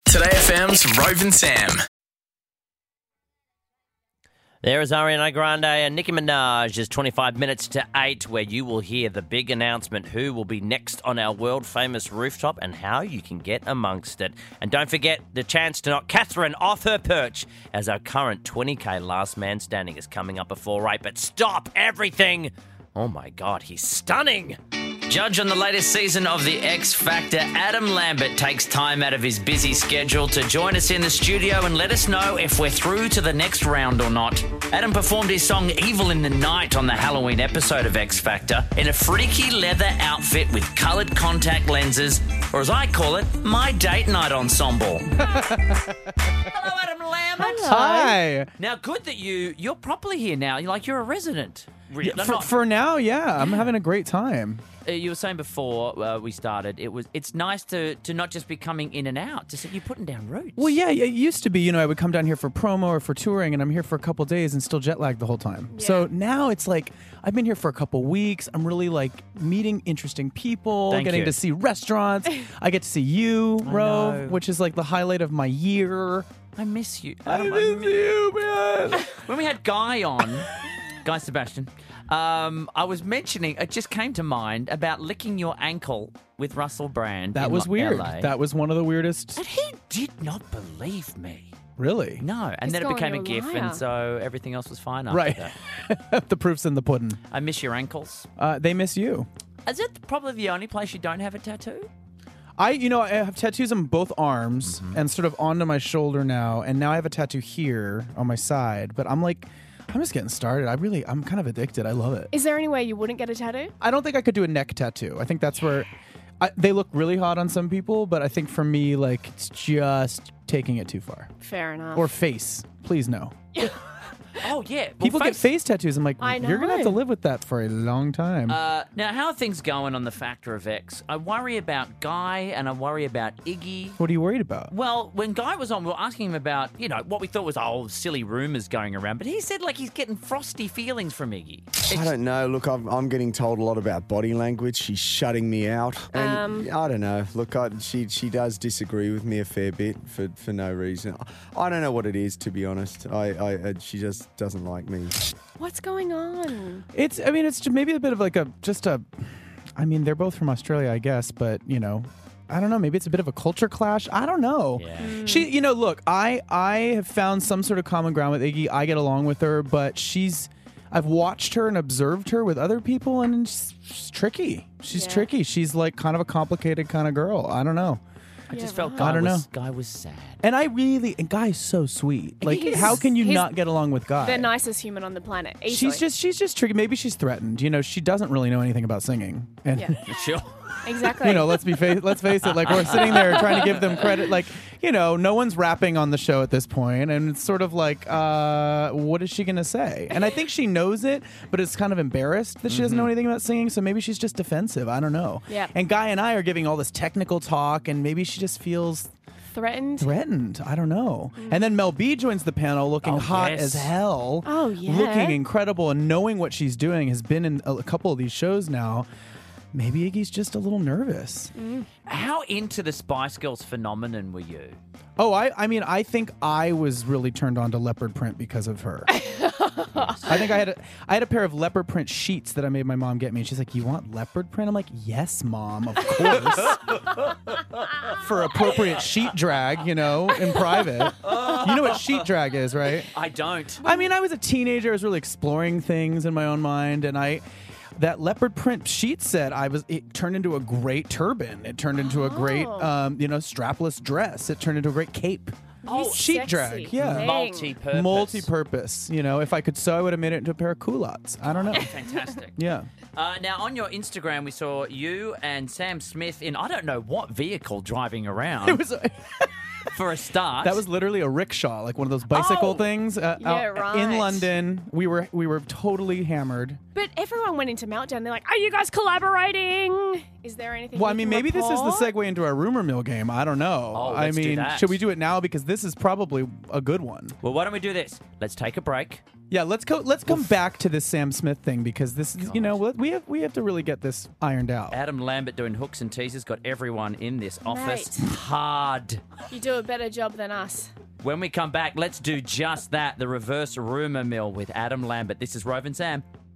Today FM's Rove and Sam. There is Ariana Grande and Nicki Minaj. It's 25 minutes to 8 where you will hear the big announcement who will be next on our world-famous rooftop and how you can get amongst it. And don't forget the chance to knock Catherine off her perch as our current 20K last man standing is coming up before 8. But stop everything! Oh my God, he's stunning! Judge on the latest season of The X Factor, Adam Lambert takes time out of his busy schedule to join us in the studio and let us know if we're through to the next round or not. Adam performed his song Evil in the Night on the Halloween episode of X Factor in a freaky leather outfit with coloured contact lenses, or as I call it, my date night ensemble. Hello, Adam Lambert. Hello. Hi. Now, good that you're properly here now. You're a resident. For now, yeah. I'm having a great time. You were saying before we started, it's nice to not just be coming in and out, you're putting down roots. Well, yeah, it used to be, I would come down here for promo or for touring, and I'm here for a couple days and still jet lagged the whole time. Yeah. So now it's like, I've been here for a couple weeks. I'm really meeting interesting people, getting to see restaurants. I get to see you, Rove, which is like the highlight of my year. I miss you. I miss you, man. When we had Guy on, Guy Sebastian, I was mentioning, it just came to mind about licking your ankle with Russell Brand. That was weird. LA. That was one of the weirdest. And he did not believe me. Really? No. And then it became a gif, and so everything else was fine after that. The proof's in the pudding. I miss your ankles. They miss you. Is it probably the only place you don't have a tattoo? I have tattoos on both arms and sort of onto my shoulder now, and now I have a tattoo here on my side, but I'm just getting started. I'm kind of addicted. I love it. Is there any way you wouldn't get a tattoo? I don't think I could do a neck tattoo. I think that's where they look really hot on some people, but I think for me, it's just taking it too far. Fair enough. Or face. Please no. Oh, yeah. Well, people get face tattoos. I'm like, you're going to have to live with that for a long time. Now, how are things going on the Factor of X? I worry about Guy and I worry about Iggy. What are you worried about? Well, when Guy was on, we were asking him about, what we thought was silly rumours going around, but he said he's getting frosty feelings from Iggy. I don't know. Look, I'm getting told a lot about body language. She's shutting me out. And I don't know. Look, she does disagree with me a fair bit for no reason. I don't know what it is, to be honest. She just doesn't like me. What's going on? It's maybe a bit of they're both from Australia, I guess, but, I don't know. Maybe it's a bit of a culture clash. I don't know. Yeah. She, look, I have found some sort of common ground with Iggy. I get along with her, but I've watched her and observed her with other people, and she's tricky. She's tricky. She's kind of a complicated kind of girl. I don't know. I just felt Guy was sad. And Guy is so sweet. How can you not get along with Guy? The nicest human on the planet. Easily. She's just tricky. Maybe she's threatened. She doesn't really know anything about singing. And Sure. Exactly. let's face it. We're sitting there trying to give them credit. No one's rapping on the show at this point, and it's sort of what is she gonna say? And I think she knows it, but it's kind of embarrassed that she doesn't know anything about singing. So maybe she's just defensive. I don't know. Yeah. And Guy and I are giving all this technical talk, and maybe she just feels threatened. I don't know. And then Mel B joins the panel looking hot as hell. Oh yeah. Looking incredible and knowing what she's doing. Has been in a couple of these shows now. Maybe Iggy's just a little nervous. How into the Spice Girls phenomenon were you? Oh, I think I was really turned on to leopard print because of her. I think I had a pair of leopard print sheets that I made my mom get me. And she's like, "You want leopard print?" I'm like, "Yes, Mom, of course." For appropriate sheet drag, in private. You know what sheet drag is, right? I don't. I was a teenager. I was really exploring things in my own mind, and that leopard print sheet set, it turned into a great turban. It turned into a great, strapless dress. It turned into a great cape. Sheet drag. Yeah. Multi-purpose. If I could sew, I would have made it into a pair of culottes. I don't know. Fantastic. Yeah. Now, on your Instagram, we saw you and Sam Smith in, I don't know what vehicle, driving around. It was... For a start. That was literally a rickshaw, one of those bicycle things. Right. In London, we were totally hammered. But everyone went into meltdown. They're like, "Are you guys collaborating? Is there anything?" Well, maybe this is the segue into our rumor mill game. I don't know. Let's do that. Should we do it now because this is probably a good one? Well, why don't we do this? Let's take a break. Yeah, let's come back to this Sam Smith thing because this is, we have to really get this ironed out. Adam Lambert doing hooks and teasers got everyone in this office Mate. hard. You do a better job than us. When we come back, let's do just that. The reverse rumour mill with Adam Lambert. This is Rove and Sam.